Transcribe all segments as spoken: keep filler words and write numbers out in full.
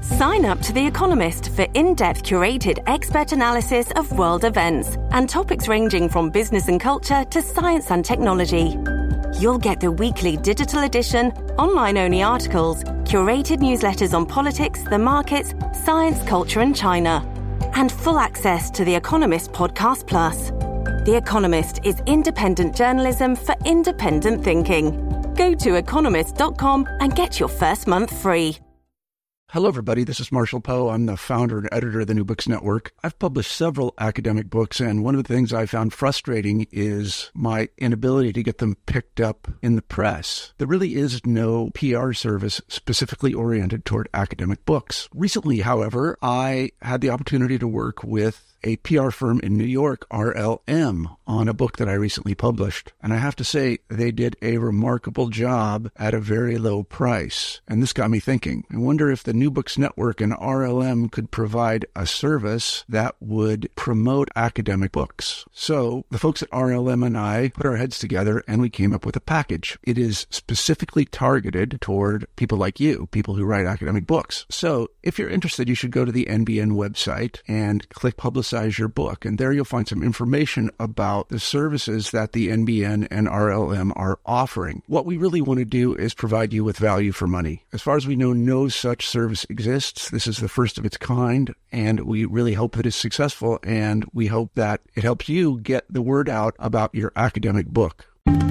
Sign up to The Economist for in-depth curated expert analysis of world events and topics ranging from business and culture to science and technology. You'll get the weekly digital edition, online-only articles, curated newsletters on politics, the markets, science, culture and China, and full access to The Economist Podcast Plus. The Economist is independent journalism for independent thinking. Go to economist dot com and get your first month free. Hello, everybody. This is Marshall Poe. I'm the founder and editor of the New Books Network. I've published several academic books, and one of the things I found frustrating is my inability to get them picked up in the press. There really is no P R service specifically oriented toward academic books. Recently, however, I had the opportunity to work with a P R firm in New York, R L M, on a book that I recently published. And I have to say, they did a remarkable job at a very low price. And this got me thinking. I wonder if the New Books Network and R L M could provide a service that would promote academic books. So the folks at R L M and I put our heads together and we came up with a package. It is specifically targeted toward people like you, people who write academic books. So if you're interested, you should go to the N B N website and click Publicize Your Book. And there you'll find some information about the services that the N B N and R L M are offering. What we really want to do is provide you with value for money. As far as we know, no such service exists. This is the first of its kind, and we really hope that it's successful, and we hope that it helps you get the word out about your academic book.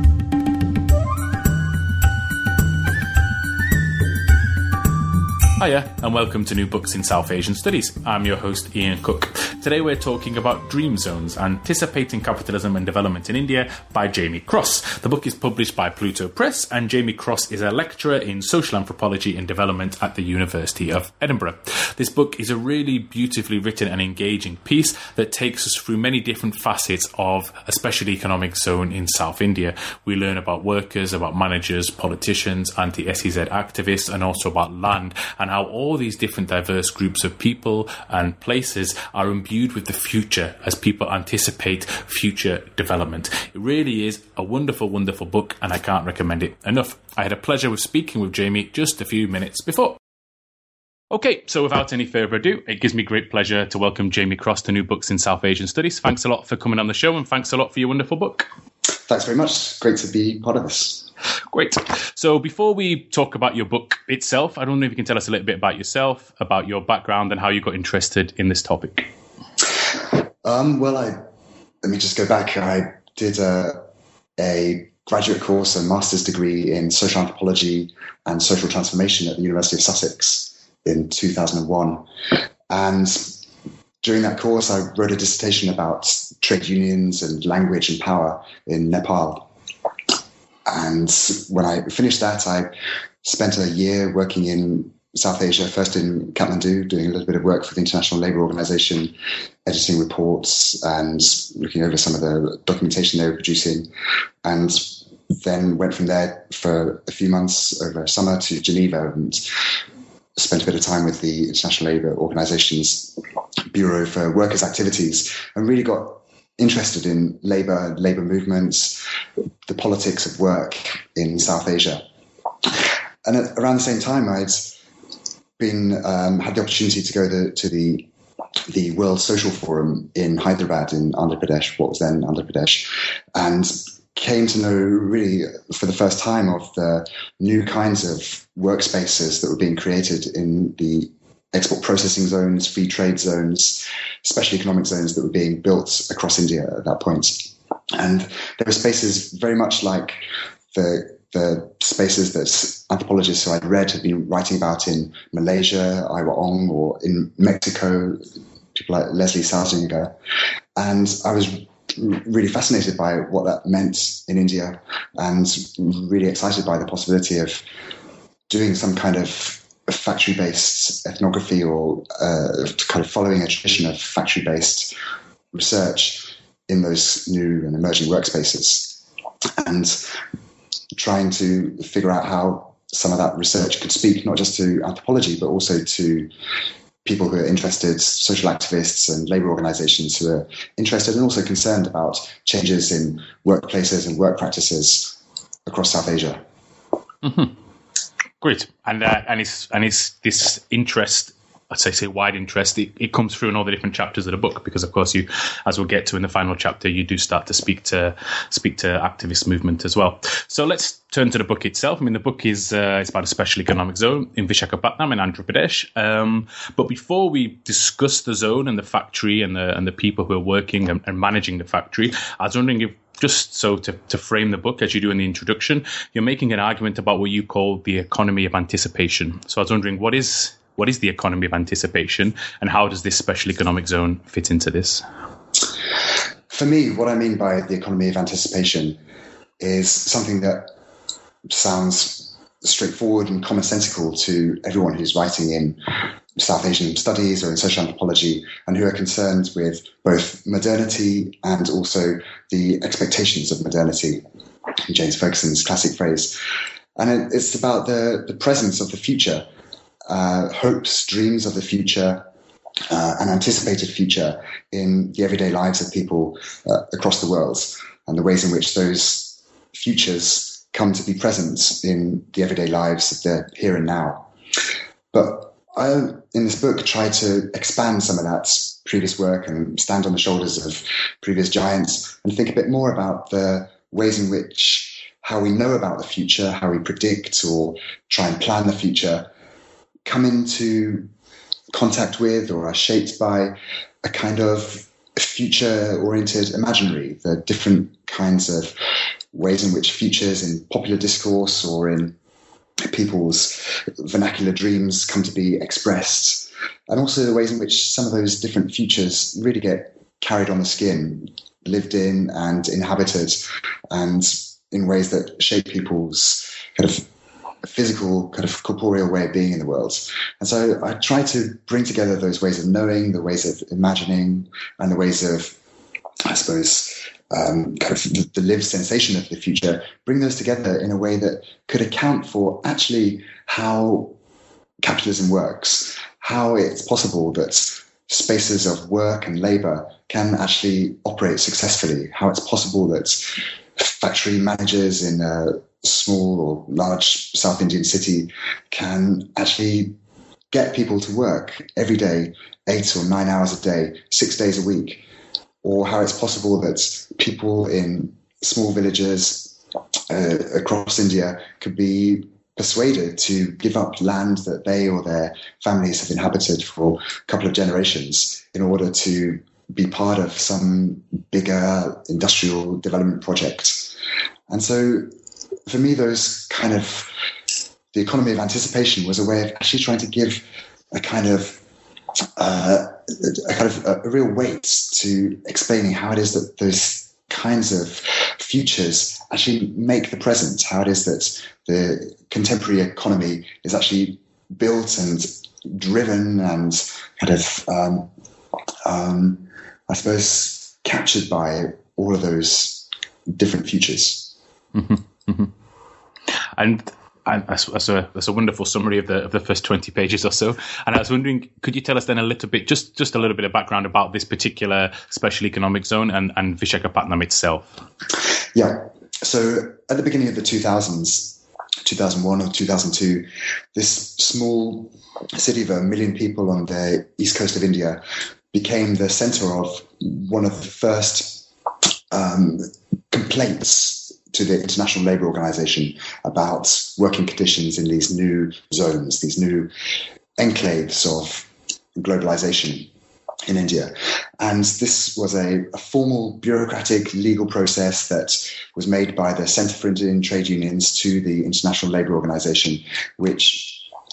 Hiya, and welcome to New Books in South Asian Studies. I'm your host, Ian Cook. Today we're talking about Dream Zones, Anticipating Capitalism and Development in India by Jamie Cross. The book is published by Pluto Press, and Jamie Cross is a lecturer in social anthropology and development at the University of Edinburgh. This book is a really beautifully written and engaging piece that takes us through many different facets of a special economic zone in South India. We learn about workers, about managers, politicians, anti-S E Z activists, and also about land, and how all these different diverse groups of people and places are imbued with the future as people anticipate future development. It really is a wonderful, wonderful book, and I can't recommend it enough. I had a pleasure with speaking with Jamie just a few minutes before. Okay, so without any further ado, it gives me great pleasure to welcome Jamie Cross to New Books in South Asian Studies. Thanks a lot for coming on the show, and thanks a lot for your wonderful book. Thanks very much. Great to be part of this. Great. So before we talk about your book itself, I don't know if you can tell us a little bit about yourself, about your background, and how you got interested in this topic. Um, well, I let me just go back. I did a, a graduate course, a master's degree in social anthropology and social transformation at the University of Sussex in two thousand one. And during that course, I wrote a dissertation about trade unions and language and power in Nepal. And when I finished that, I spent a year working in South Asia, first in Kathmandu, doing a little bit of work for the International Labour Organization, editing reports and looking over some of the documentation they were producing. And then went from there for a few months over summer to Geneva and spent a bit of time with the International Labour Organization's Bureau for Workers' Activities, and really got interested in labour, labour movements, the politics of work in South Asia. And at, around the same time, I'd been um, had the opportunity to go to, to the the World Social Forum in Hyderabad in Andhra Pradesh, what was then Andhra Pradesh, and came to know really for the first time of the new kinds of workspaces that were being created in the export processing zones, free trade zones, special economic zones that were being built across India at that point. And there were spaces very much like the the spaces that anthropologists who I'd read had been writing about in Malaysia, Iwa Ong, or in Mexico, people like Leslie Salzinger. And I was really fascinated by what that meant in India, and really excited by the possibility of doing some kind of factory-based ethnography, or uh, kind of following a tradition of factory-based research in those new and emerging workspaces, and trying to figure out how some of that research could speak not just to anthropology, but also to people who are interested, social activists and labour organisations who are interested and also concerned about changes in workplaces and work practices across South Asia. Mm-hmm. Great. And uh, and is and is this interest I'd say, say wide interest, it, it comes through in all the different chapters of the book, because of course you, as we'll get to in the final chapter, you do start to speak to speak to activist movement as well. So let's turn to the book itself. I mean, the book is uh, it's about a special economic zone in Vishakhapatnam in Andhra Pradesh. Um, but before we discuss the zone and the factory and the and the people who are working and, and managing the factory, I was wondering if, just so to, to frame the book, as you do in the introduction, you're making an argument about what you call the economy of anticipation. So I was wondering, what is what is the economy of anticipation, and how does this special economic zone fit into this? For me, what I mean by the economy of anticipation is something that sounds straightforward and commonsensical to everyone who's writing in South Asian studies or in social anthropology, and who are concerned with both modernity and also the expectations of modernity, in James Ferguson's classic phrase. And it, it's about the, the presence of the future, uh, hopes, dreams of the future, uh, an anticipated future in the everyday lives of people uh, across the world, and the ways in which those futures come to be present in the everyday lives of the here and now. But I, in this book, try to expand some of that previous work and stand on the shoulders of previous giants and think a bit more about the ways in which how we know about the future, how we predict or try and plan the future, come into contact with or are shaped by a kind of future-oriented imaginary, the different kinds of ways in which futures in popular discourse or in people's vernacular dreams come to be expressed, and also the ways in which some of those different futures really get carried on the skin, lived in and inhabited, and in ways that shape people's kind of physical, kind of corporeal way of being in the world. And so I try to bring together those ways of knowing, the ways of imagining, and the ways of, I suppose, Um, kind of the, the lived sensation of the future, bring those together in a way that could account for actually how capitalism works, how it's possible that spaces of work and labor can actually operate successfully, how it's possible that factory managers in a small or large South Indian city can actually get people to work every day, eight or nine hours a day, six days a week, or how it's possible that people in small villages uh, across India could be persuaded to give up land that they or their families have inhabited for a couple of generations in order to be part of some bigger industrial development project. And so for me, those kind of, the economy of anticipation was a way of actually trying to give a kind of Uh, a kind of a, a real weight to explaining how it is that those kinds of futures actually make the present, how it is that the contemporary economy is actually built and driven and kind of, um, um, I suppose, captured by all of those different futures. Mm-hmm. Mm-hmm. And And that's a, that's a wonderful summary of the of the first twenty pages or so. And I was wondering, could you tell us then a little bit, just, just a little bit of background about this particular special economic zone and, and Vishakhapatnam itself? Yeah. So at the beginning of the two thousands, two thousand one or two thousand two, this small city of a million people on the east coast of India became the center of one of the first um, complaints to the International Labour Organization about working conditions in these new zones, these new enclaves of globalization in India. And this was a, a formal bureaucratic legal process that was made by the Centre for Indian Trade Unions to the International Labour Organization, which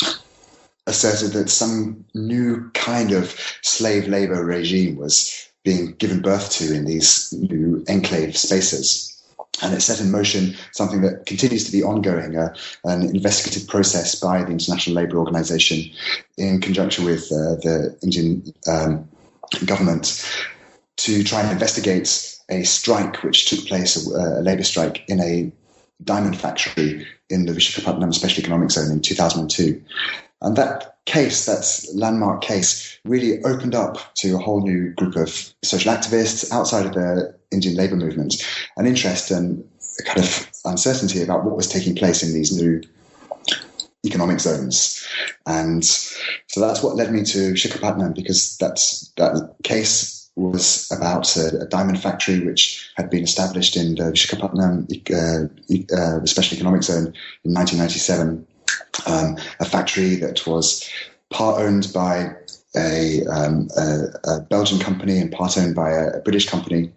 asserted that some new kind of slave labor regime was being given birth to in these new enclave spaces. And it set in motion something that continues to be ongoing, uh, an investigative process by the International Labour Organization in conjunction with uh, the Indian um, government to try and investigate a strike which took place, a, a labour strike in a diamond factory in the Vishakhapatnam Special Economic Zone in two thousand two. And that case, that landmark case, really opened up to a whole new group of social activists outside of the Indian labour movement an interest and a kind of uncertainty about what was taking place in these new economic zones. And so that's what led me to Visakhapatnam, because that's, that case was about a, a diamond factory which had been established in the Visakhapatnam uh, uh, Special Economic Zone in nineteen ninety-seven. Um, a factory that was part owned by a, um, a, a Belgian company and part owned by a, a British company,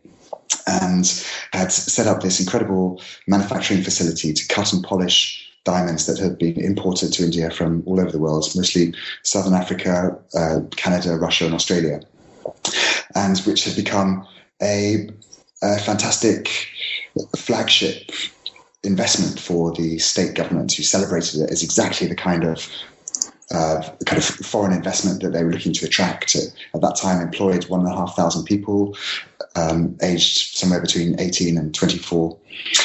and had set up this incredible manufacturing facility to cut and polish diamonds that had been imported to India from all over the world, mostly Southern Africa, uh, Canada, Russia, and Australia, and which had become a, a fantastic flagship investment for the state government, who celebrated it as exactly the kind of uh, kind of foreign investment that they were looking to attract. It, at that time, employed one and a half thousand people, um, aged somewhere between eighteen and twenty-four,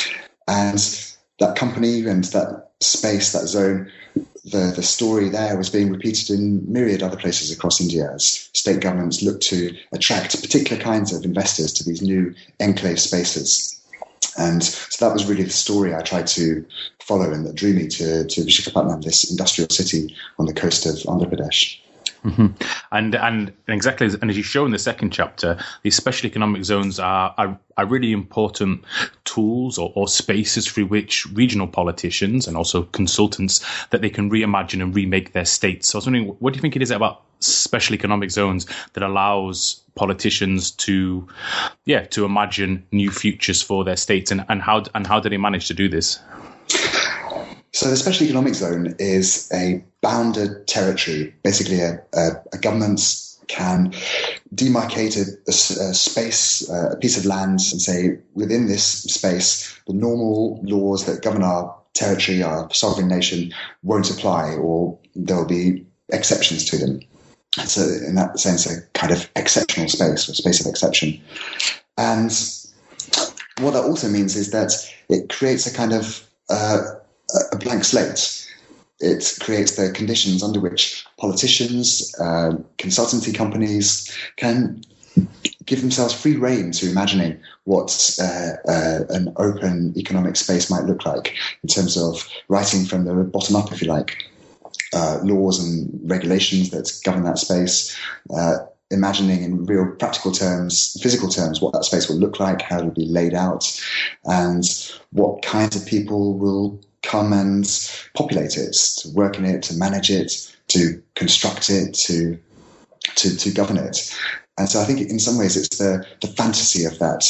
and that company and that space, that zone, the, the story there was being repeated in myriad other places across India as state governments looked to attract particular kinds of investors to these new enclave spaces. And so that was really the story I tried to follow, and that drew me to, to Visakhapatnam, this industrial city on the coast of Andhra Pradesh. Mm-hmm. And and exactly, as, and as you show in the second chapter, these special economic zones are are, are really important tools or, or spaces through which regional politicians and also consultants, that they can reimagine and remake their states. So I was wondering, what do you think it is about special economic zones that allows politicians to, yeah, to imagine new futures for their states, and, and how and how do they manage to do this? So the Special Economic Zone is a bounded territory. Basically, a, a, a government can demarcate a, a, a space, a piece of land, and say, within this space, the normal laws that govern our territory, our sovereign nation, won't apply, or there'll be exceptions to them. So in that sense, a kind of exceptional space, or space of exception. And what that also means is that it creates a kind of uh, a blank slate. It creates the conditions under which politicians, uh, consultancy companies can give themselves free rein to imagining what uh, uh, an open economic space might look like, in terms of writing from the bottom up, if you like, uh, laws and regulations that govern that space, uh, imagining in real practical terms, physical terms, what that space will look like, how it will be laid out, and what kinds of people will come and populate it, to work in it, to manage it, to construct it, to to, to govern it. And so I think in some ways it's the, the fantasy of that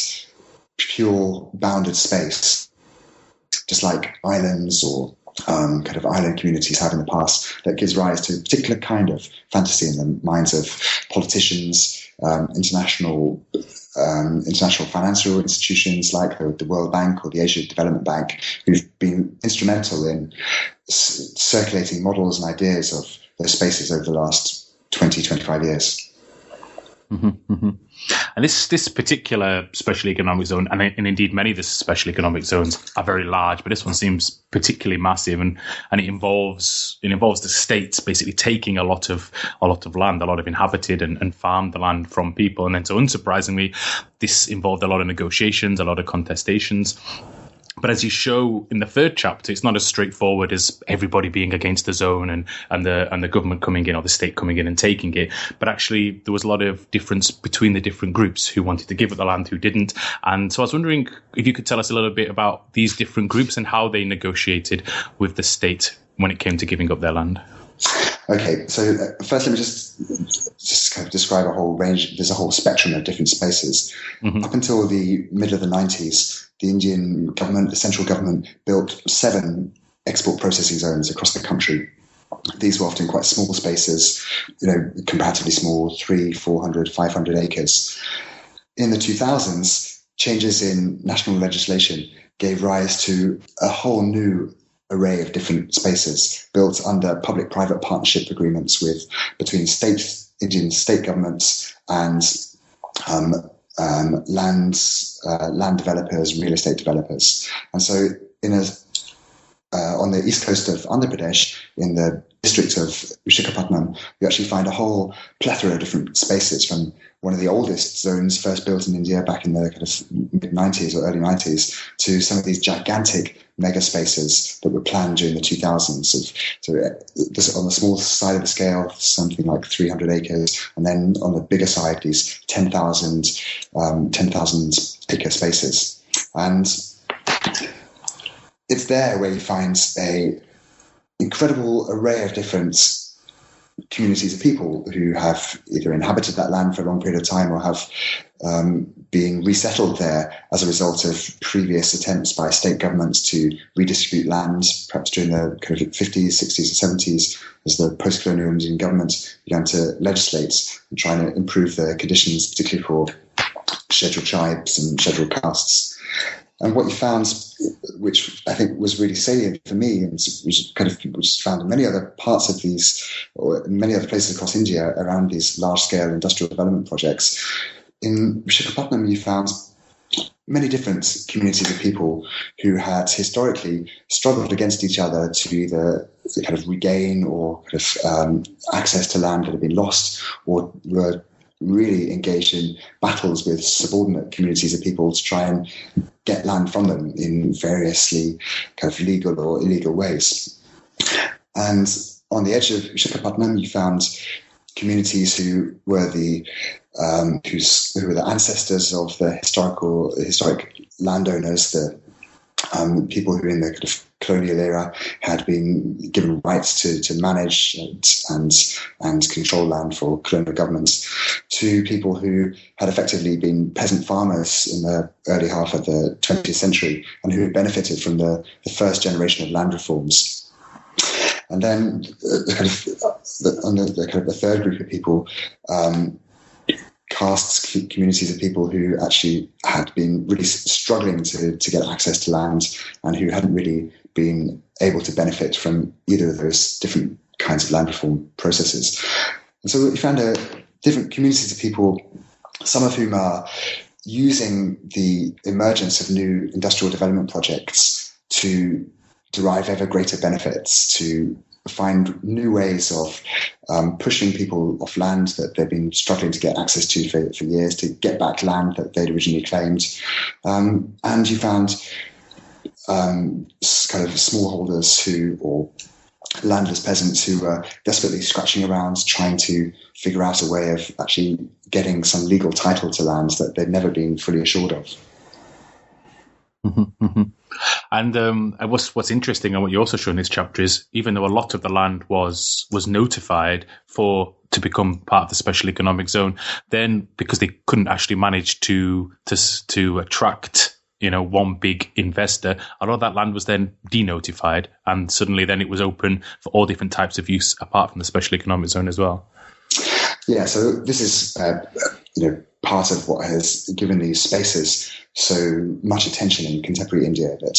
pure bounded space, just like islands or um, kind of island communities have in the past, that gives rise to a particular kind of fantasy in the minds of politicians, um, international Um, international financial institutions like the, the World Bank or the Asia Development Bank, who've been instrumental in c- circulating models and ideas of those spaces over the last twenty, twenty-five years. Mm-hmm, mm-hmm. And this this particular special economic zone, and, and indeed many of the special economic zones, are very large, but this one seems particularly massive, and, and it involves it involves the states basically taking a lot of a lot of land, a lot of inhabited and, and farmed land from people, and then so unsurprisingly, this involved a lot of negotiations, a lot of contestations. But as you show in the third chapter, it's not as straightforward as everybody being against the zone and, and the and the government coming in or the state coming in and taking it. But actually, there was a lot of difference between the different groups who wanted to give up the land, who didn't. And so I was wondering if you could tell us a little bit about these different groups and how they negotiated with the state when it came to giving up their land. Okay, so uh, first let me just just kind of describe a whole range. There's a whole spectrum of different spaces. Mm-hmm. Up until the middle of the nineties, the Indian government, the central government, built seven export processing zones across the country. These were often quite small spaces, you know, comparatively small, three, four hundred, five hundred acres. In the two thousands, changes in national legislation gave rise to a whole new array of different spaces built under public-private partnership agreements with between state Indian state governments and um, um, land uh, land developers, real estate developers. And so, in a uh, on the east coast of Andhra Pradesh, in the district of Visakhapatnam, you actually find a whole plethora of different spaces, from one of the oldest zones first built in India back in the kind of mid nineties or early nineties to some of these gigantic mega spaces that were planned during the two thousands. Of, so this, on the small side of the scale, something like three hundred acres, and then on the bigger side, these ten thousand um, ten thousand acre spaces. And it's there where you find a incredible array of different communities of people who have either inhabited that land for a long period of time or have um, been resettled there as a result of previous attempts by state governments to redistribute land, perhaps during the kind of fifties, sixties, or seventies, as the post-colonial Indian government began to legislate and try to improve the conditions, particularly for scheduled tribes and scheduled castes. And what you found, which I think was really salient for me, and which kind of which found in many other parts of these, or in many other places across India around these large-scale industrial development projects, in Visakhapatnam you found many different communities of people who had historically struggled against each other to either kind of regain or kind of um, access to land that had been lost, or were really engaged in battles with subordinate communities of people to try and get land from them in variously kind of legal or illegal ways. And on the edge of Visakhapatnam, you found communities who were the um, who's, who were the ancestors of the historical historic landowners, the um, people who in the kind of colonial era had been given rights to, to manage and, and and control land for colonial governments, to people who had effectively been peasant farmers in the early half of the twentieth century and who had benefited from the, the first generation of land reforms. And then uh, the kind of the, on the, the kind of the third group of people, um, castes, communities of people who actually had been really struggling to, to get access to land and who hadn't really been able to benefit from either of those different kinds of land reform processes. And so we found a different communities of people, some of whom are using the emergence of new industrial development projects to derive ever greater benefits, to find new ways of um, pushing people off land that they've been struggling to get access to for, for years, to get back land that they'd originally claimed. Um, and you found um, kind of smallholders who, or landless peasants who were desperately scratching around trying to figure out a way of actually getting some legal title to lands that they'd never been fully assured of. Mm-hmm, mm-hmm. And um, what's what's interesting, and what you also show in this chapter, is even though a lot of the land was was notified for to become part of the special economic zone, then because they couldn't actually manage to to to attract, you know, one big investor, a lot of that land was then denotified, and suddenly then it was open for all different types of use apart from the special economic zone as well. Yeah, so this is uh, you know part of what has given these spaces so much attention in contemporary India, that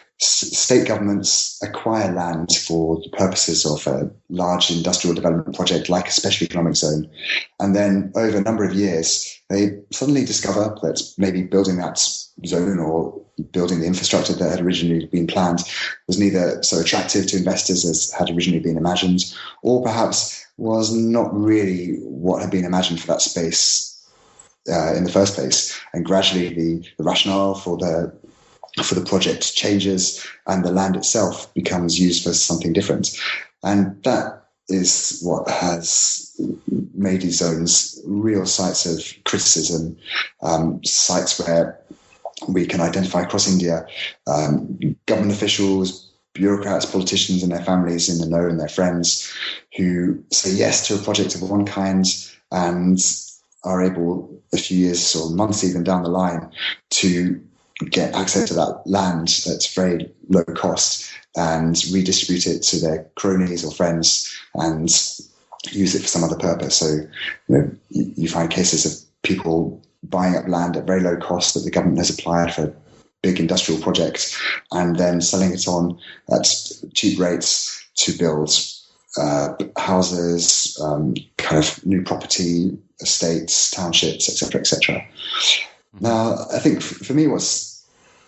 s- state governments acquire land for the purposes of a large industrial development project like a special economic zone, and then over a number of years they suddenly discover that maybe building that zone or building the infrastructure that had originally been planned was neither so attractive to investors as had originally been imagined, or perhaps was not really what had been imagined for that space uh, in the first place. And gradually the, the rationale for the for the project changes and the land itself becomes used for something different. And that is what has made these zones real sites of criticism, um, sites where we can identify across India um, government officials, bureaucrats, politicians and their families in the know and their friends who say yes to a project of one kind and are able a few years or months even down the line to get access to that land that's very low cost and redistribute it to their cronies or friends and use it for some other purpose. So you know, you find cases of people buying up land at very low cost that the government has applied for big industrial projects and then selling it on at cheap rates to build uh, houses, um, kind of new property, estates, townships, et cetera, et cetera. Now, I think f- for me, what's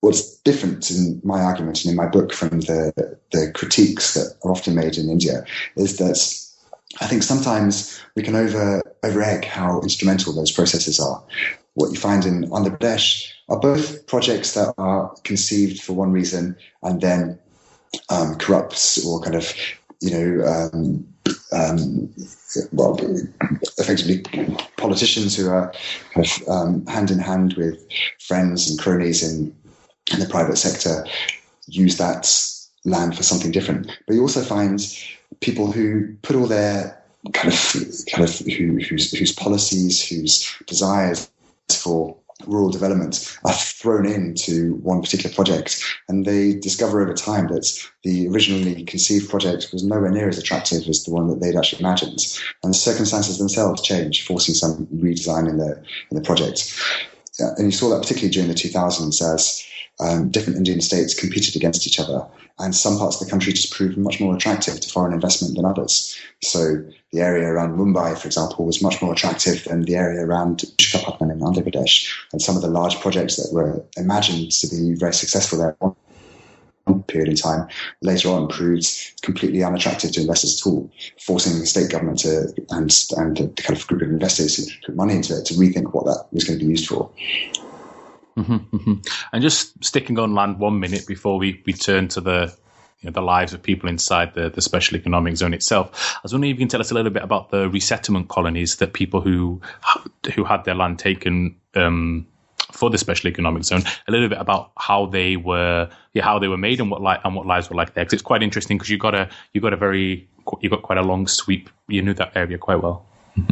what's different in my argument and in my book from the, the critiques that are often made in India is that I think sometimes we can over over egg how instrumental those processes are. What you find in Andhra Pradesh are both projects that are conceived for one reason and then um, corrupts or kind of, you know, um, um, well, effectively politicians who are kind of um, hand in hand with friends and cronies in, in the private sector use that land for something different. But you also find people who put all their kind of kind of who, whose whose policies, whose desires for rural development are thrown into one particular project, and they discover over time that the originally conceived project was nowhere near as attractive as the one that they'd actually imagined, and the circumstances themselves change, forcing some redesign in the in the project. And you saw that particularly during the two thousands as um, different Indian states competed against each other, and some parts of the country just proved much more attractive to foreign investment than others. So the area around Mumbai, for example, was much more attractive than the area around Visakhapatnam in Andhra Pradesh. And some of the large projects that were imagined to be very successful there at one period in time later on proved completely unattractive to investors at all, forcing the state government to and and the kind of group of investors who put money into it to rethink what that was going to be used for. Mm-hmm, mm-hmm. And just sticking on land one minute before we, we turn to the you know, the lives of people inside the, the special economic zone itself. I was wondering if you can tell us a little bit about the resettlement colonies that people who who had their land taken um, for the special economic zone, a little bit about how they were yeah, how they were made and what li- and what lives were like there. Because it's quite interesting because you got a you got a very you got quite a long sweep. You knew that area quite well.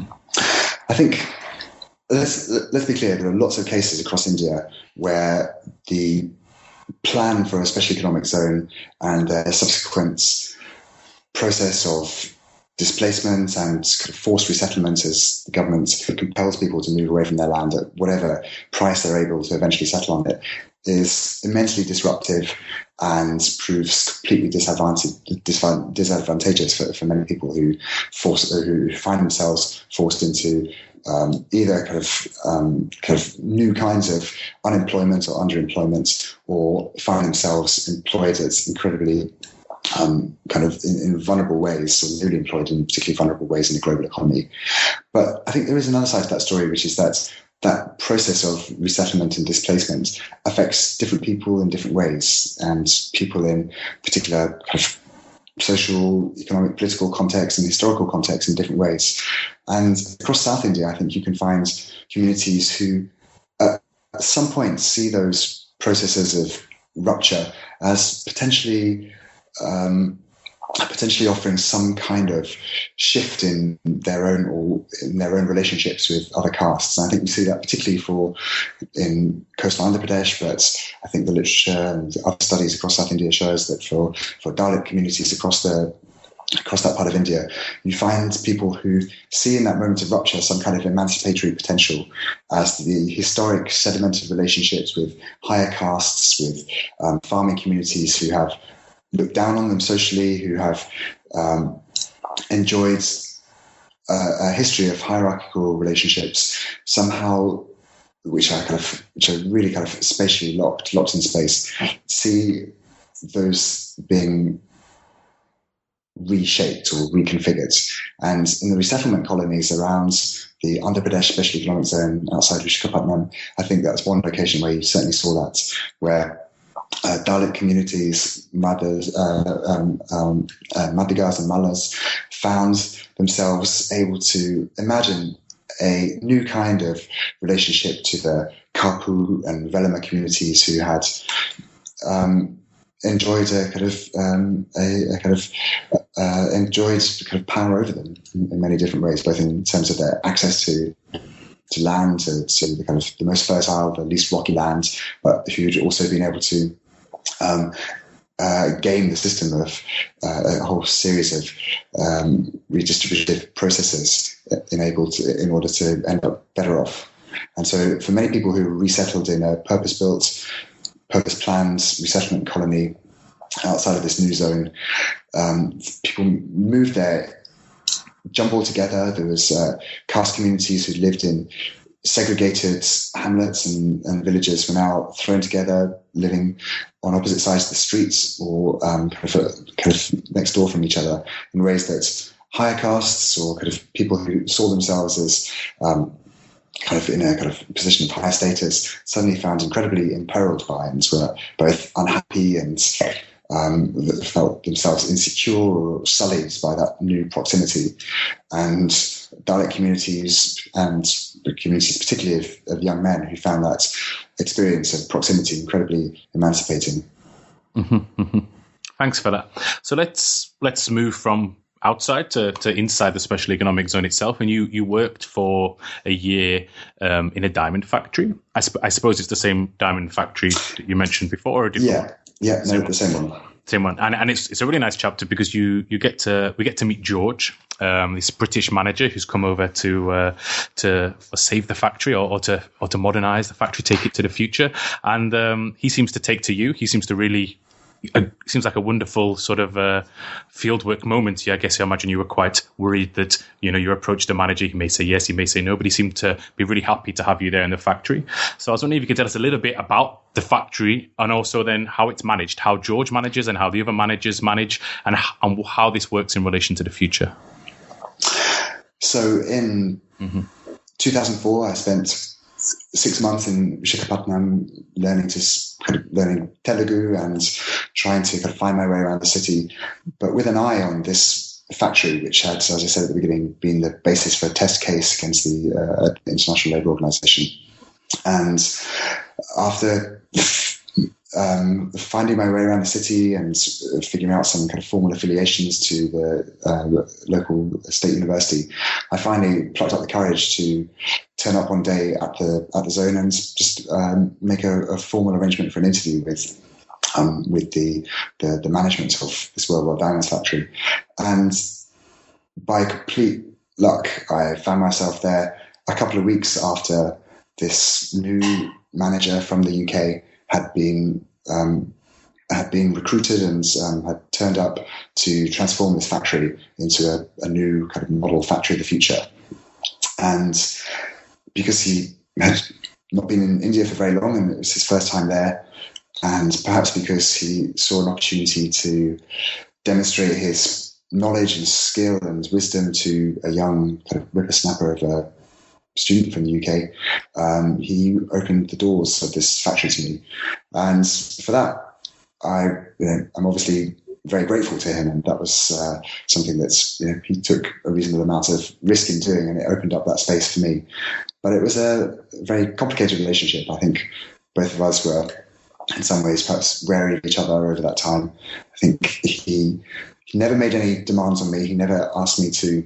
I think. Let's, let's be clear, there are lots of cases across India where the plan for a special economic zone and the subsequent process of displacement and kind of forced resettlement as the government compels people to move away from their land at whatever price they're able to eventually settle on it is immensely disruptive and proves completely disadvantaged, disadvantageous for, for many people who force who find themselves forced into Um, either kind of um, kind of new kinds of unemployment or underemployment, or find themselves employed at incredibly um, kind of in, in vulnerable ways, or newly employed in particularly vulnerable ways in the global economy. But I think there is another side to that story, which is that that process of resettlement and displacement affects different people in different ways, and people in particular kind of social, economic, political context and historical context in different ways. And across South India, I think you can find communities who uh, at some point see those processes of rupture as potentially um, potentially offering some kind of shift in their own or in their own relationships with other castes. And I think we see that particularly for in coastal Andhra Pradesh, but I think the literature and other studies across South India shows that for, for Dalit communities across the across that part of India, you find people who see in that moment of rupture some kind of emancipatory potential as the historic sedimented relationships with higher castes, with um, farming communities who have looked down on them socially, who have um, enjoyed uh, a history of hierarchical relationships, somehow, which are kind of, which are really kind of spatially locked, locked in space, see those being reshaped or reconfigured. And in the resettlement colonies around the Andhra Pradesh Special Economic Zone outside Visakhapatnam, I think that's one location where you certainly saw that, where Uh, Dalit communities, Madhas, uh, um, um, uh, Madhigas and Mallas found themselves able to imagine a new kind of relationship to the Kapu and Velama communities who had um, enjoyed a kind of um, a, a kind of uh, enjoyed kind of power over them in, in many different ways, both in terms of their access to. to land, to, to the kind of the most fertile, the least rocky land, but who'd also been able to um, uh, game the system of uh, a whole series of um, redistributive processes enabled to, in order to end up better off. And so for many people who were resettled in a purpose-built, purpose-planned resettlement colony outside of this new zone, um, people moved there, jump all together. There was uh, caste communities who lived in segregated hamlets and, and villages were now thrown together, living on opposite sides of the streets or um, kind, of, kind of next door from each other in ways that higher castes or kind of people who saw themselves as um, kind of in a kind of position of higher status suddenly found incredibly imperiled by and were both unhappy and um, felt themselves insecure or sullied by that new proximity. And Dalit communities and the communities particularly of, of young men who found that experience of proximity incredibly emancipating. Mm-hmm, mm-hmm. Thanks for that. So let's let's move from outside to, to inside the special economic zone itself. And you, you worked for a year um, in a diamond factory. I, sp- I suppose it's the same diamond factory that you mentioned before. Or yeah, yeah, no, the same one. Same one, and and it's it's a really nice chapter because you you get to we get to meet George, um, this British manager who's come over to uh, to save the factory or, or to or to modernize the factory, take it to the future, and um, he seems to take to you. He seems to really. It seems like a wonderful sort of uh, fieldwork moment. Yeah, I guess I imagine you were quite worried that, you know, you approached the manager. He may say yes, he may say no, but he seemed to be really happy to have you there in the factory. So I was wondering if you could tell us a little bit about the factory and also then how it's managed, how George manages and how the other managers manage, and, and how this works in relation to the future. So in mm-hmm. two thousand four, I spent six months in Visakhapatnam learning to kind of learning Telugu and trying to kind of find my way around the city, but with an eye on this factory, which had, as I said at the beginning, been the basis for a test case against the uh, International Labour Organization. And after um, finding my way around the city and figuring out some kind of formal affiliations to the uh, local state university, I finally plucked up the courage to turn up one day at the at the zone and just um, make a, a formal arrangement for an interview with um, with the, the the management of this World War Diamonds factory. And by complete luck, I found myself there a couple of weeks after this new manager from the U K had been um, had been recruited and um, had turned up to transform this factory into a, a new kind of model factory of the future. And because he had not been in India for very long and it was his first time there, and perhaps because he saw an opportunity to demonstrate his knowledge and skill and wisdom to a young kind of whippersnapper of a student from the U K, um, he opened the doors of this factory to me. And for that, I, you know, I'm obviously very grateful to him, and that was uh, something that's, you know, he took a reasonable amount of risk in doing, and it opened up that space for me. But it was a very complicated relationship. I think both of us were, in some ways, perhaps wary of each other over that time. I think he he never made any demands on me. He never asked me to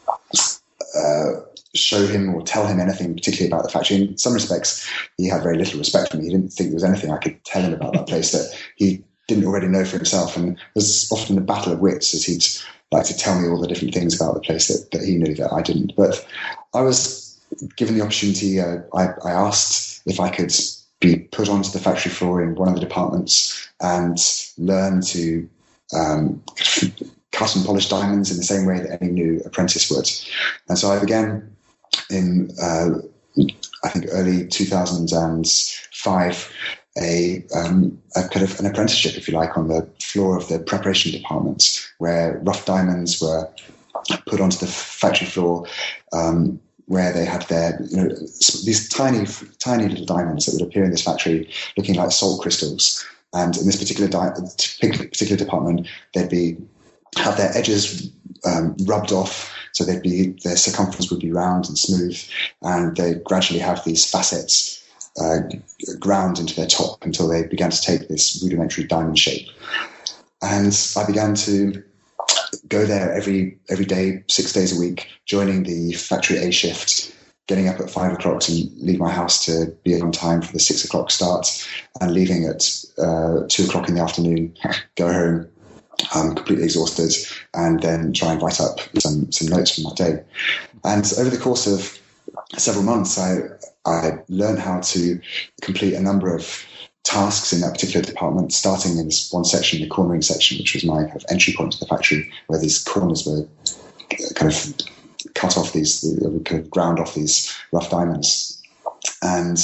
uh, show him or tell him anything particularly about the factory. In some respects, he had very little respect for me. He didn't think there was anything I could tell him about that place that he didn't already know for himself. And it was often a battle of wits, as he'd like to tell me all the different things about the place that, that he knew that I didn't. But I was given the opportunity. uh, I, I asked if I could be put onto the factory floor in one of the departments and learn to um, cut and polish diamonds in the same way that any new apprentice would. And so I began in, uh, I think, early two thousand five, a, um, a kind of an apprenticeship, if you like, on the floor of the preparation department, where rough diamonds were put onto the factory floor, um, where they had their, you know, these tiny, tiny little diamonds that would appear in this factory looking like salt crystals. And in this particular di- particular department, they'd be have their edges um, rubbed off, so they'd be their circumference would be round and smooth, and they gradually have these facets uh, ground into their top until they began to take this rudimentary diamond shape. And I began to go there every every day, six days a week, joining the factory A shift, getting up at five o'clock to leave my house to be on time for the six o'clock start, and leaving at uh, two o'clock in the afternoon, go home, um, completely exhausted, and then try and write up some, some notes from that day. And over the course of several months, I, I learned how to complete a number of tasks in that particular department, starting in this one section, the cornering section, which was my kind of entry point to the factory, where these corners were kind of cut off these, kind of ground off these rough diamonds. and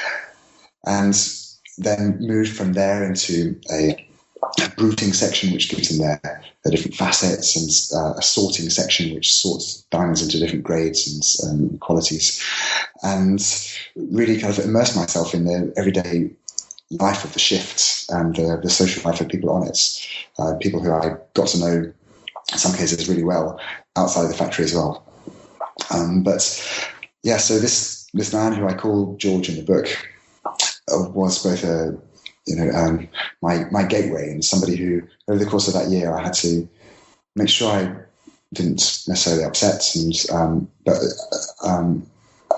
and then moved from there into a bruting section, which gives them their, their different facets, and uh, a sorting section, which sorts diamonds into different grades and um, qualities, and really kind of immersed myself in the everyday life of the shift and the, the social life of people on it, uh, people who I got to know in some cases really well outside of the factory as well. Um, but yeah, so this this man who I call George in the book uh, was both a you know um, my my gateway, and somebody who over the course of that year I had to make sure I didn't necessarily upset, and um, but um,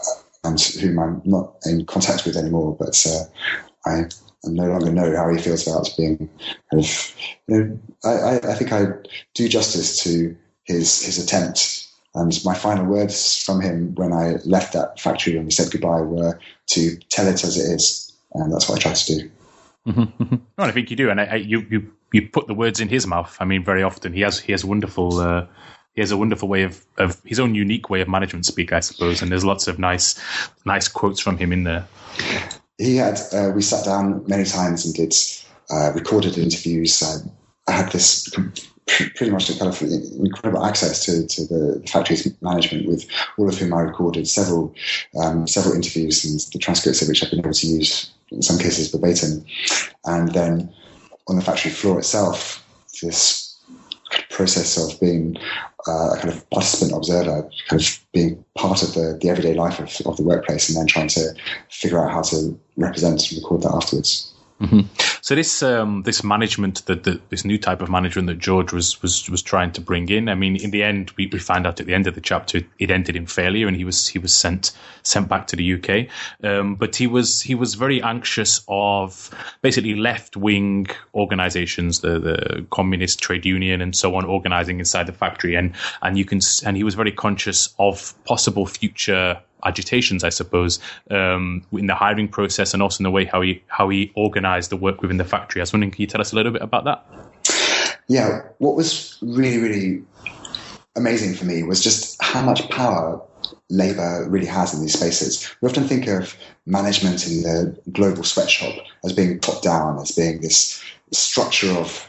and whom I'm not in contact with anymore, but uh, I. I no longer know how he feels about being kind of, you know, I, I think I do justice to his his attempt. And my final words from him when I left that factory, when we said goodbye, were to tell it as it is. And that's what I try to do. Mm-hmm. Well, I think you do. And I, I, you, you, you put the words in his mouth. I mean, very often he has, he has wonderful, uh, he has a wonderful way of, of his own unique way of management speak, I suppose. And there's lots of nice, nice quotes from him in there. He had, uh, we sat down many times and did uh, recorded interviews. I, I had this pretty much kind of incredible access to, to the factory's management, with all of whom I recorded several um, several interviews, and the transcripts of which I've been able to use in some cases verbatim. And then on the factory floor itself, this process of being uh, a kind of participant observer, kind of being part of the, the everyday life of, of the workplace, and then trying to figure out how to represent and record that afterwards. Mm-hmm. So this um, this management, that this new type of management that George was was was trying to bring in. I mean, in the end, we, we find out at the end of the chapter it ended in failure, and he was he was sent sent back to the U K. Um, but he was he was very anxious of basically left wing organisations, the the communist trade union and so on, organising inside the factory, and and you can and he was very conscious of possible future agitations, I suppose, um, in the hiring process, and also in the way how he how he organised the work within the factory. I was wondering, can you tell us a little bit about that? Yeah, what was really, really amazing for me was just how much power labour really has in these spaces. We often think of management in the global sweatshop as being top down, as being this structure of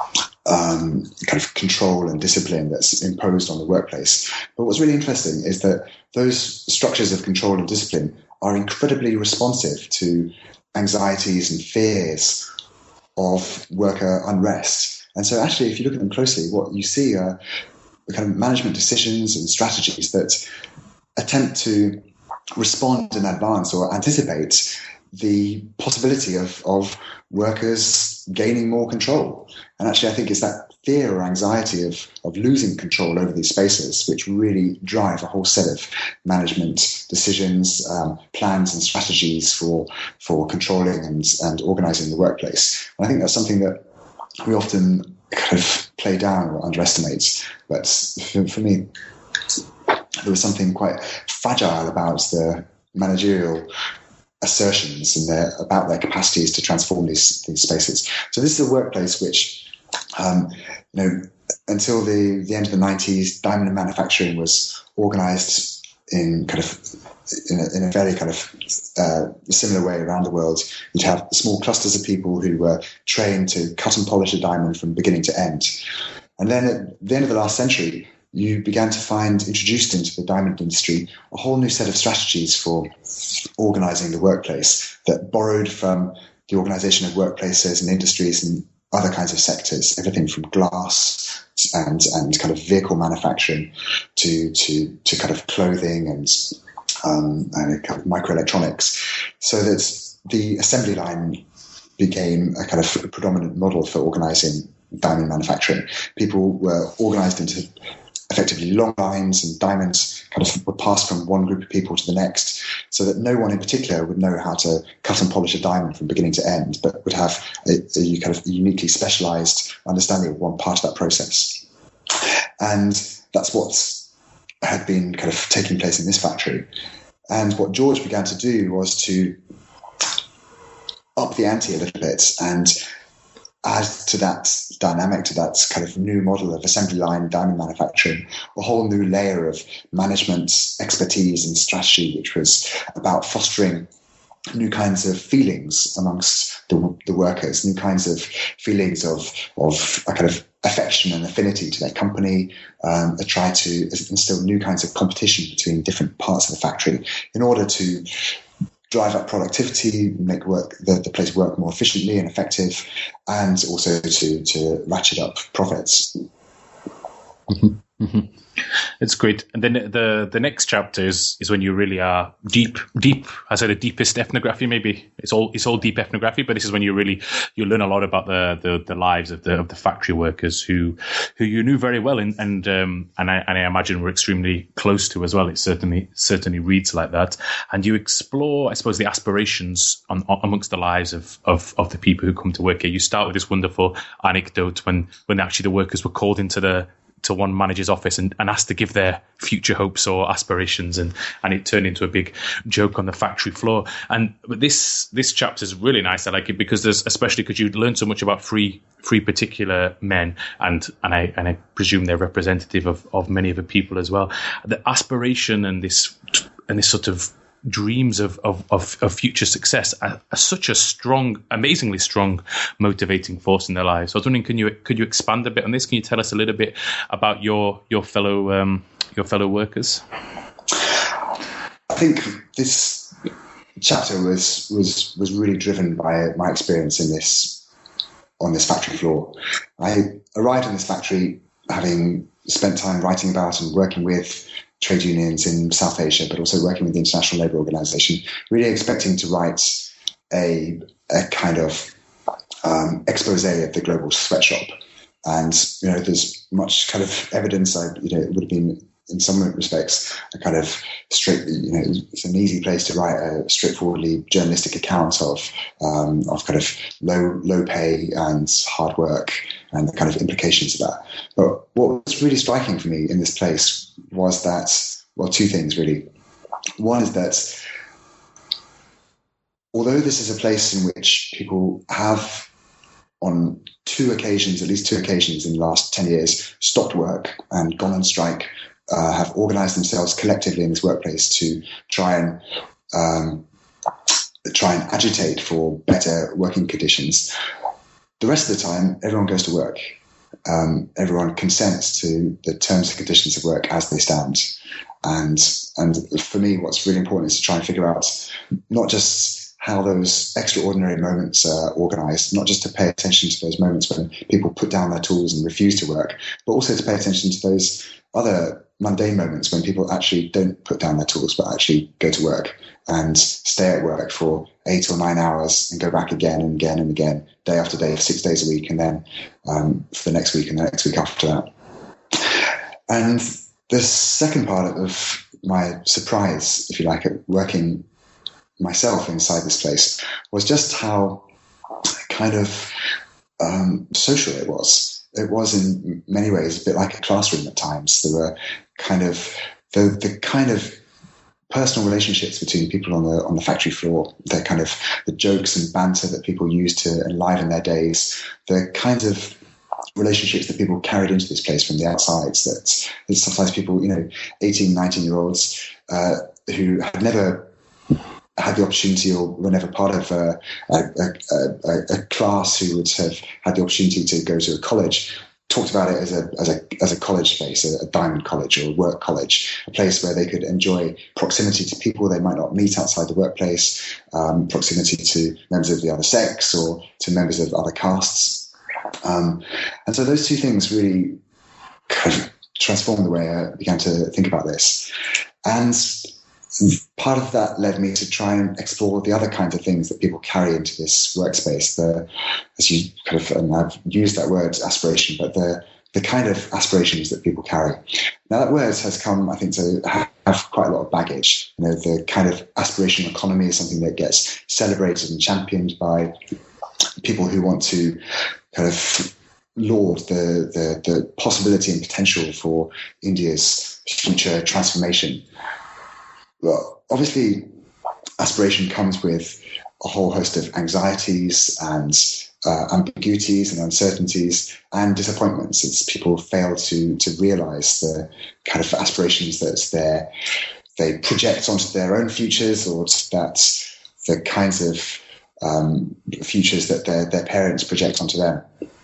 Um, kind of control and discipline that's imposed on the workplace. But what's really interesting is that those structures of control and discipline are incredibly responsive to anxieties and fears of worker unrest. And so actually, if you look at them closely, what you see are the kind of management decisions and strategies that attempt to respond in advance or anticipate the possibility of, of workers gaining more control. And actually, I think it's that fear or anxiety of, of losing control over these spaces which really drive a whole set of management decisions, um, plans and strategies for for controlling and, and organising the workplace. And I think that's something that we often kind of play down or underestimate. But for, for me, there was something quite fragile about the managerial assertions and their, about their capacities to transform these, these spaces. So this is a workplace which, um, you know, until the, the end of the nineties, diamond manufacturing was organised in kind of in a, in a very kind of uh, similar way around the world. You'd have small clusters of people who were trained to cut and polish a diamond from beginning to end. And then at the end of the last century, you began to find introduced into the diamond industry a whole new set of strategies for organising the workplace that borrowed from the organisation of workplaces and industries and other kinds of sectors, everything from glass and and kind of vehicle manufacturing to to to kind of clothing and, um, and kind of microelectronics, so that the assembly line became a kind of predominant model for organising diamond manufacturing. People were organised into effectively long lines, and diamonds kind of were passed from one group of people to the next, so that no one in particular would know how to cut and polish a diamond from beginning to end, but would have a, a kind of uniquely specialised understanding of one part of that process. And that's what had been kind of taking place in this factory. And what George began to do was to up the ante a little bit and add to that dynamic, to that kind of new model of assembly line diamond manufacturing, a whole new layer of management expertise and strategy, which was about fostering new kinds of feelings amongst the, the workers, new kinds of feelings of of a kind of affection and affinity to their company, um, and try to instill new kinds of competition between different parts of the factory in order to drive up productivity, make work the, the place work more efficiently and effective, and also to to ratchet up profits. Mm-hmm. Mm-hmm. It's great. And then the the next chapter is, is when you really are deep, deep, I say the deepest ethnography, maybe. It's all it's all deep ethnography, but this is when you really, you learn a lot about the, the, the lives of the of the factory workers who who you knew very well and and um, and I and I imagine were extremely close to as well. It certainly certainly reads like that. And you explore, I suppose, the aspirations on, on amongst the lives of, of, of the people who come to work here. You start with this wonderful anecdote when, when actually the workers were called into the to one manager's office and, and asked to give their future hopes or aspirations, and, and it turned into a big joke on the factory floor. And but this this chapter is really nice. I like it because there's, especially because you learn so much about three three particular men, and and I and I presume they're representative of, of many other people as well. The aspiration and this and this sort of dreams of, of, of, of future success are, are such a strong, amazingly strong motivating force in their lives. So I was wondering, can you could you expand a bit on this? Can you tell us a little bit about your your fellow um, your fellow workers? I think this chapter was was was really driven by my experience in this on this factory floor. I arrived in this factory having spent time writing about and working with trade unions in South Asia, but also working with the International Labour Organization, really expecting to write a, a kind of um, expose of the global sweatshop. And, you know, there's much kind of evidence, I, you know, it would have been, in some respects, a kind of straight, you know, it's an easy place to write a straightforwardly journalistic account of, um, of kind of low, low pay and hard work and the kind of implications of that. But what was really striking for me in this place was that, well, two things really. One is that although this is a place in which people have, on two occasions, at least two occasions in the last ten years, stopped work and gone on strike, uh, have organized themselves collectively in this workplace to try and um, try and agitate for better working conditions. The rest of the time, everyone goes to work. Um, everyone consents to the terms and conditions of work as they stand. And and for me, what's really important is to try and figure out not just how those extraordinary moments are organized, not just to pay attention to those moments when people put down their tools and refuse to work, but also to pay attention to those other mundane moments when people actually don't put down their tools, but actually go to work and stay at work for eight or nine hours and go back again and again and again, day after day, for six days a week, and then um, for the next week and the next week after that. And the second part of my surprise, if you like, at working myself inside this place was just how kind of um, social it was. It was in many ways a bit like a classroom at times. There were kind of the the kind of personal relationships between people on the on the factory floor, the kind of the jokes and banter that people used to enliven their days, the kinds of relationships that people carried into this place from the outsides, that, that sometimes people, you know, eighteen, nineteen year olds uh, who had never had the opportunity or were never part of a, a, a, a class who would have had the opportunity to go to a college, talked about it as a as a as a college space, a, a diamond college or a work college, a place where they could enjoy proximity to people they might not meet outside the workplace, um, proximity to members of the other sex or to members of other castes. Um, and so those two things really kind of transformed the way I began to think about this. And part of that led me to try and explore the other kinds of things that people carry into this workspace. The, as you kind of, and I've used that word aspiration, but the the kind of aspirations that people carry. Now that word has come, I think, to have quite a lot of baggage. You know, the kind of aspirational economy is something that gets celebrated and championed by people who want to kind of laud the the, the possibility and potential for India's future transformation. Well, obviously, aspiration comes with a whole host of anxieties and uh, ambiguities and uncertainties and disappointments. It's people fail to to realize the kind of aspirations that they're, they project onto their own futures, or that the kinds of um, futures that their, their parents project onto them.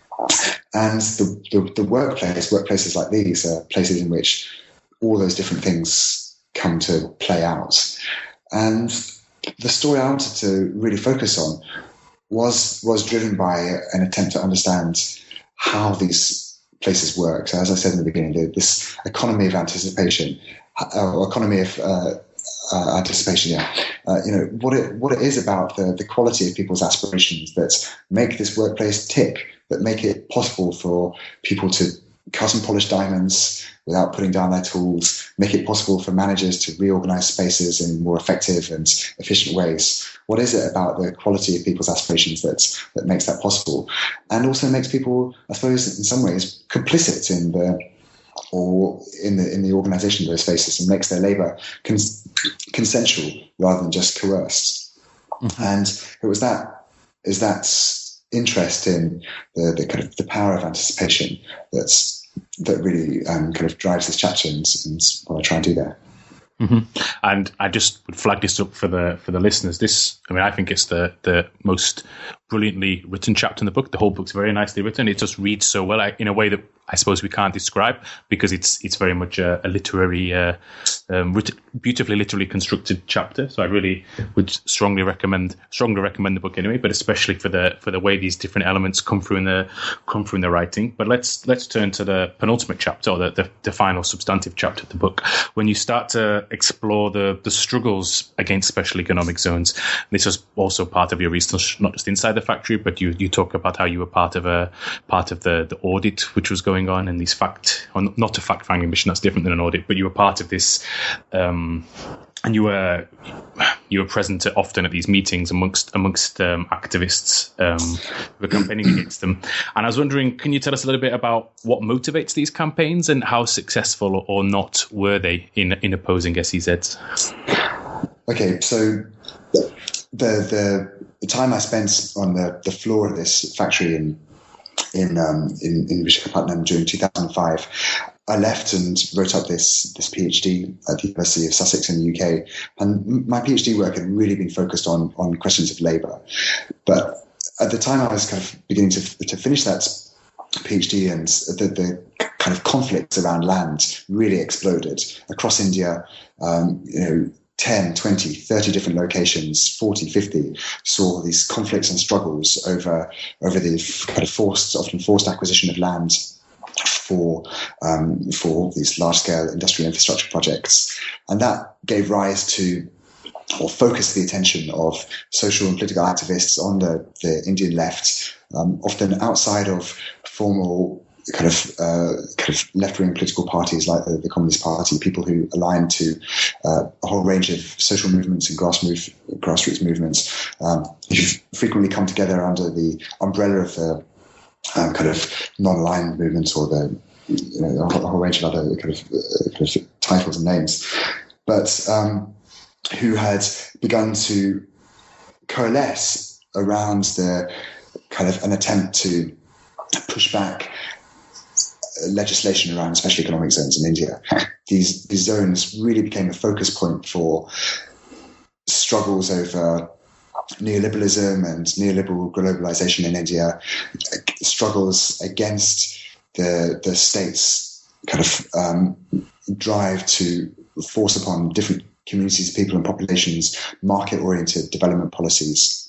And the, the, the workplace, workplaces like these are places in which all those different things come to play out. And the story I wanted to really focus on was was driven by an attempt to understand how these places work. So as I said in the beginning, this economy of anticipation, or economy of uh, uh, anticipation, yeah, uh, you know, what it what it is about the, the quality of people's aspirations that make this workplace tick, that make it possible for people to cut and polish diamonds without putting down their tools, make it possible for managers to reorganize spaces in more effective and efficient ways. What is it about the quality of people's aspirations that that makes that possible? And also makes people, I suppose, in some ways, complicit in the or in the in the organization of those spaces, and makes their labor cons- consensual rather than just coerced. Mm-hmm. And it was that is that interest in the, the kind of the power of anticipation that's that really um, kind of drives this chapter, and, and what I try and do there. Mm-hmm. And I just would flag this up for the for the listeners. This, I mean, I think it's the the most brilliantly written chapter in the book. The whole book's very nicely written. It just reads so well in a way that I suppose we can't describe, because it's it's very much a, a literary, uh, um, writ- beautifully literally constructed chapter. So I really would strongly recommend strongly recommend the book anyway, but especially for the for the way these different elements come through in the come through in the writing. But let's let's turn to the penultimate chapter, or the, the, the final substantive chapter of the book, when you start to explore the the struggles against special economic zones. This was also part of your research, not just inside the factory, but you you talk about how you were part of a part of the the audit which was going on, and these fact, or not a fact-finding mission, that's different than an audit, but you were part of this, um, and you were you were present often at these meetings amongst amongst um, activists um, who were campaigning against them. And I was wondering, can you tell us a little bit about what motivates these campaigns, and how successful or not were they in in opposing S E Zs? Okay, so the the the time I spent on the, the floor of this factory in in um, in, in Visakhapatnam during two thousand five, I left and wrote up this this PhD at the University of Sussex in the U K. And my PhD work had really been focused on on questions of labour. But at the time I was kind of beginning to to finish that PhD, and the, the kind of conflicts around land really exploded across India. Um, you know, ten, twenty, thirty different locations, forty, fifty, saw these conflicts and struggles over over the kind of forced, often forced acquisition of land for um, for these large-scale industrial infrastructure projects. And that gave rise to, or focused the attention of social and political activists on the, the Indian left, um, often outside of formal kind of uh, kind of left-wing political parties like the, the Communist Party, people who align to uh, a whole range of social movements and grass move, grassroots movements, um, who frequently come together under the umbrella of the um, kind of non-aligned movements, or the you know a whole, a whole range of other kind of, uh, kind of titles and names, but um, who had begun to coalesce around the kind of an attempt to push back legislation around special economic zones in India. These these zones really became a focus point for struggles over neoliberalism and neoliberal globalization in India, struggles against the the state's kind of um, drive to force upon different communities, people and populations, market-oriented development policies.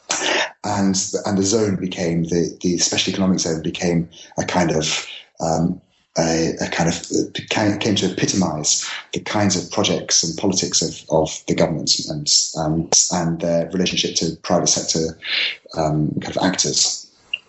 And and the zone became, the, the special economic zone became a kind of Um, a, a kind of came to epitomize the kinds of projects and politics of, of the government and and and their relationship to private sector um, kind of actors.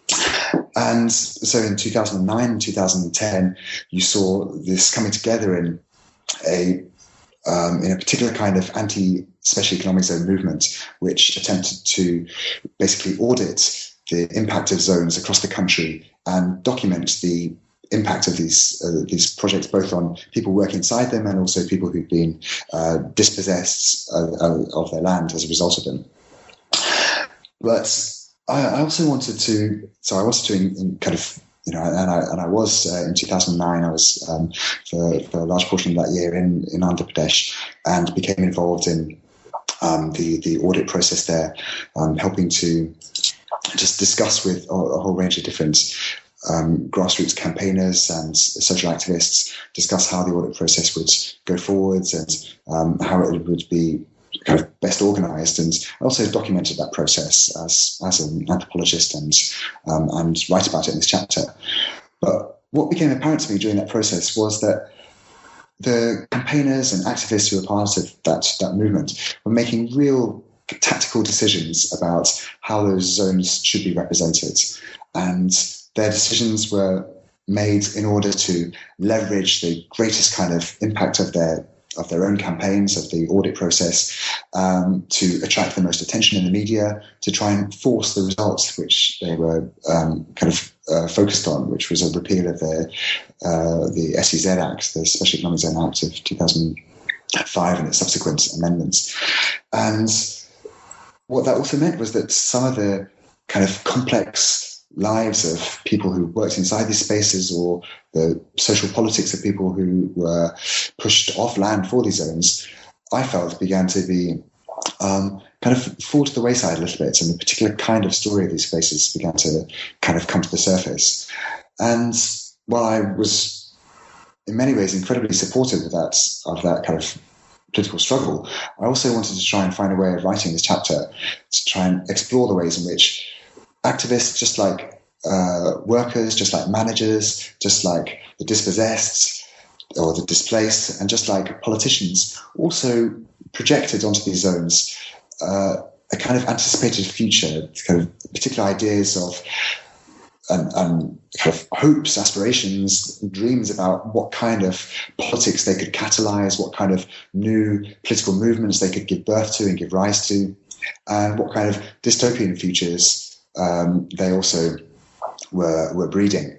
And so in two thousand nine and two thousand ten, you saw this coming together in a um, in a particular kind of anti-special economic zone movement, which attempted to basically audit the impact of zones across the country and document the impact of these uh, these projects, both on people working inside them and also people who've been uh, dispossessed uh, of their land as a result of them. But I, I also wanted to, so I wanted to in, in kind of, you know, and I, and I was, uh, in two thousand nine, I was, um, for, for a large portion of that year in, in Andhra Pradesh, and became involved in, um, the, the audit process there, um, helping to just discuss with a, a whole range of different, um, grassroots campaigners and social activists, discuss how the audit process would go forwards and, um, how it would be kind of best organised, and also documented that process as as an anthropologist and um, and write about it in this chapter. But what became apparent to me during that process was that the campaigners and activists who were part of that that movement were making real tactical decisions about how those zones should be represented, and their decisions were made in order to leverage the greatest kind of impact of their of their own campaigns, of the audit process, um, to attract the most attention in the media, to try and force the results which they were um, kind of uh, focused on, which was a repeal of the uh, the S E Z Act, the Special Economic Zone Act of two thousand five and its subsequent amendments. And what that also meant was that some of the kind of complex lives of people who worked inside these spaces, or the social politics of people who were pushed off land for these zones, I felt began to be um, kind of fall to the wayside a little bit, and the particular kind of story of these spaces began to kind of come to the surface. And while I was in many ways incredibly supportive of that, of that kind of political struggle, I also wanted to try and find a way of writing this chapter to try and explore the ways in which activists, just like uh, workers, just like managers, just like the dispossessed or the displaced, and just like politicians, also projected onto these zones uh, a kind of anticipated future, kind of particular ideas of and, and kind of hopes, aspirations, dreams about what kind of politics they could catalyze, what kind of new political movements they could give birth to and give rise to, and what kind of dystopian futures Um, they also were were breeding.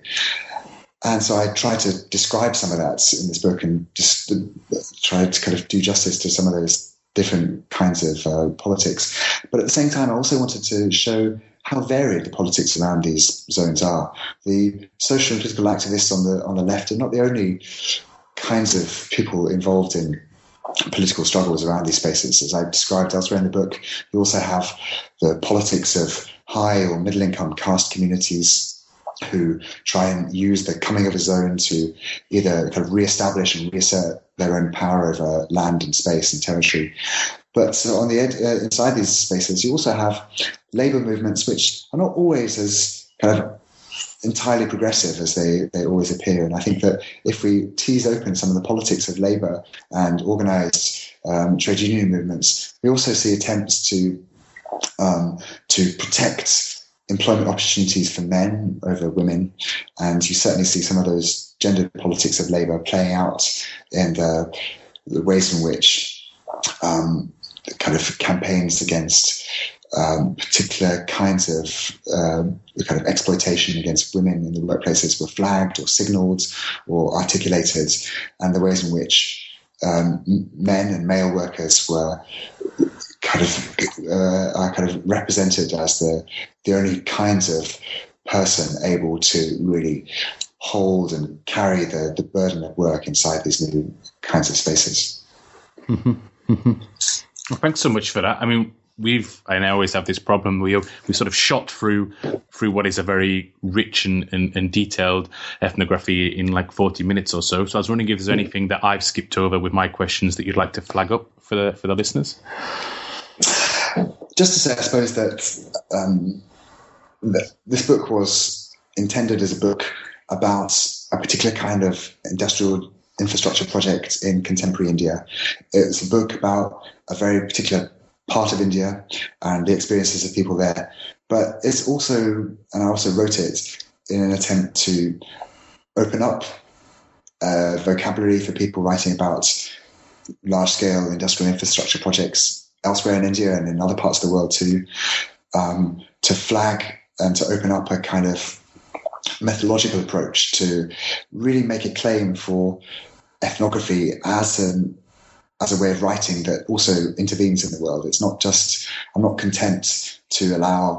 And so I tried to describe some of that in this book, and just tried to kind of do justice to some of those different kinds of uh, politics. But at the same time, I also wanted to show how varied the politics around these zones are. The social and political activists on the on the left are not the only kinds of people involved in political struggles around these spaces. As I described elsewhere in the book, you also have the politics of high or middle income caste communities who try and use the coming of a zone to either kind of reestablish and reassert their own power over land and space and territory. But so on the ed- uh, inside these spaces, you also have labour movements which are not always as kind of entirely progressive as they, they always appear. And I think that if we tease open some of the politics of labour and organised um, trade union movements, we also see attempts to um, to protect employment opportunities for men over women. And you certainly see some of those gender politics of labour playing out in the, the ways in which um, the kind of campaigns against Um, particular kinds of um, kind of exploitation against women in the workplaces were flagged or signalled or articulated, and the ways in which um, men and male workers were kind of uh, are kind of represented as the the only kinds of person able to really hold and carry the, the burden of work inside these new kinds of spaces. Mm-hmm. Mm-hmm. Well, thanks so much for that. I mean, We've, and I always have this problem, we we sort of shot through through what is a very rich and, and, and detailed ethnography in like forty minutes or so. So I was wondering if there's anything that I've skipped over with my questions that you'd like to flag up for the for the listeners. Just to say, I suppose that, um, that this book was intended as a book about a particular kind of industrial infrastructure project in contemporary India. It's a book about a very particular part of India and the experiences of people there. But it's also, and I also wrote it in an attempt to open up uh, vocabulary for people writing about large-scale industrial infrastructure projects elsewhere in India and in other parts of the world too, um, to flag and to open up a kind of methodological approach to really make a claim for ethnography as an as a way of writing that also intervenes in the world. It's not just, I'm not content to allow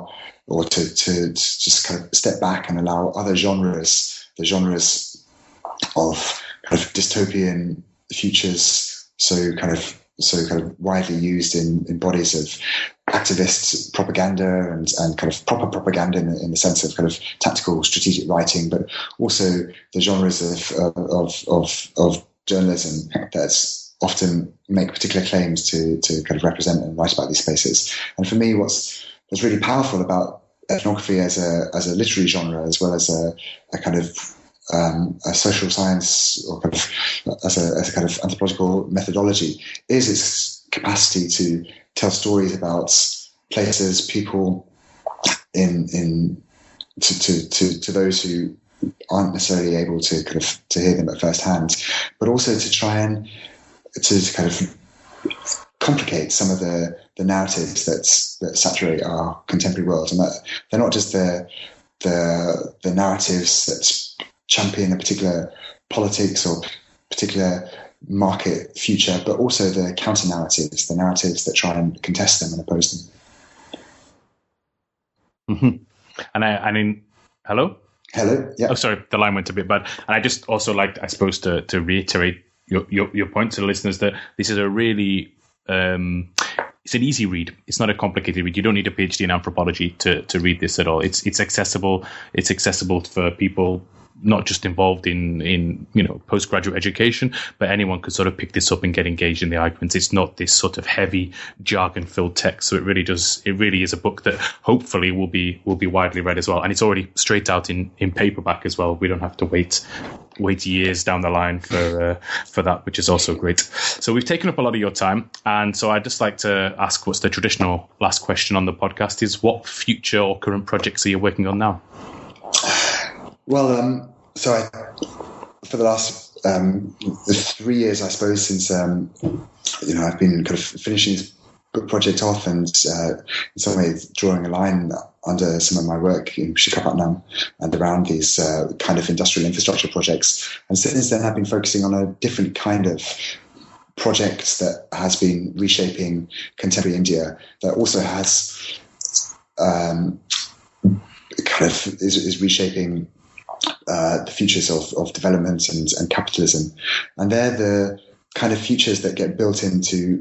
or to, to, to just kind of step back and allow other genres, the genres of kind of dystopian futures, so kind of so kind of widely used in, in bodies of activist propaganda and, and kind of proper propaganda in the, in the sense of kind of tactical strategic writing, but also the genres of of of, of journalism that's often make particular claims to to kind of represent and write about these spaces. And for me, what's what's really powerful about ethnography as a as a literary genre, as well as a, a kind of um, a social science or kind of as a, as a kind of anthropological methodology, is its capacity to tell stories about places, people, in in to to to, to those who aren't necessarily able to kind of to hear them at first hand, but also to try and to kind of complicate some of the, the narratives that that saturate our contemporary world, and that they're not just the the the narratives that champion a particular politics or particular market future, but also the counter narratives, the narratives that try and contest them and oppose them. Mm-hmm. And I, I mean, hello. Hello. Yeah. Oh, sorry, the line went a bit bad. And I just also like, I suppose, to to reiterate your your, your point to the listeners that this is a really um, it's an easy read. It's not a complicated read. You don't need a PhD in anthropology to to read this at all. It's it's accessible. It's accessible for people not just involved in, in, you know, postgraduate education, but anyone could sort of pick this up and get engaged in the arguments. It's not this sort of heavy jargon-filled text. So it really does, it really is a book that hopefully will be, will be widely read as well. And it's already straight out in, in paperback as well. We don't have to wait, wait years down the line for, uh, for that, which is also great. So we've taken up a lot of your time. And so I'd just like to ask what's the traditional last question on the podcast is, what future or current projects are you working on now? Well, um, so I, for the last um, three years, I suppose, since um, you know, I've been kind of finishing this book project off and uh, in some ways drawing a line under some of my work in Visakhapatnam and around these uh, kind of industrial infrastructure projects. And since then, I've been focusing on a different kind of project that has been reshaping contemporary India, that also has um, kind of is, is reshaping Uh, the futures of, of development and, and capitalism. And they're the kind of futures that get built into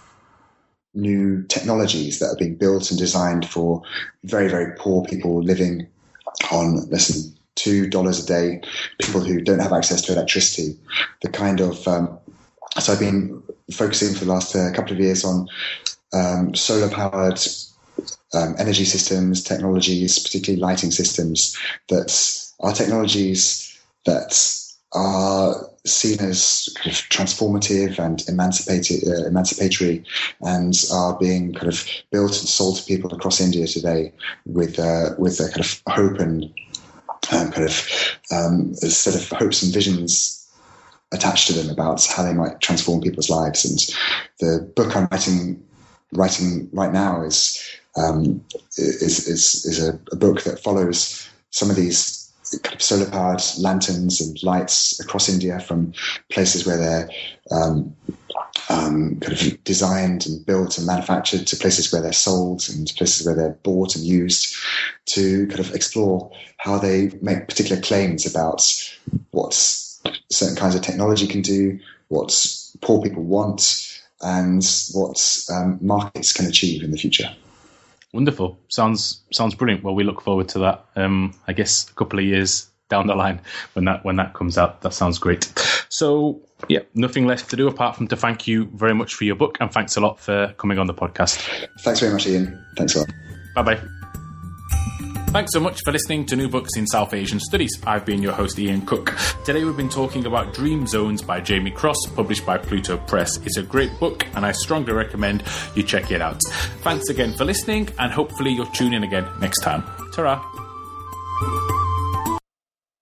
new technologies that are being built and designed for very, very poor people living on less than two dollars a day, people who don't have access to electricity. The kind of, um, so I've been focusing for the last uh, couple of years on um, solar-powered um, energy systems, technologies, particularly lighting systems that are technologies that are seen as kind of transformative and emancipated, uh, emancipatory, and are being kind of built and sold to people across India today with uh, with a kind of hope and um, kind of um, a set of hopes and visions attached to them about how they might transform people's lives. And the book I'm writing writing right now is um, is is, is a, a book that follows some of these kind of solar-powered lanterns and lights across India, from places where they're um, um, kind of designed and built and manufactured to places where they're sold and places where they're bought and used, to kind of explore how they make particular claims about what certain kinds of technology can do, what poor people want, and what um, markets can achieve in the future. Wonderful. Sounds sounds brilliant. Well, we look forward to that. Um, I guess a couple of years down the line when that when that comes out. That sounds great. So, yeah, nothing left to do apart from to thank you very much for your book, and thanks a lot for coming on the podcast. Thanks very much, Ian. Thanks a lot. Bye-bye. Thanks so much for listening to New Books in South Asian Studies. I've been your host, Ian Cook. Today we've been talking about Dream Zones by Jamie Cross, published by Pluto Press. It's a great book, and I strongly recommend you check it out. Thanks again for listening, and hopefully you'll tune in again next time. Ta-ra!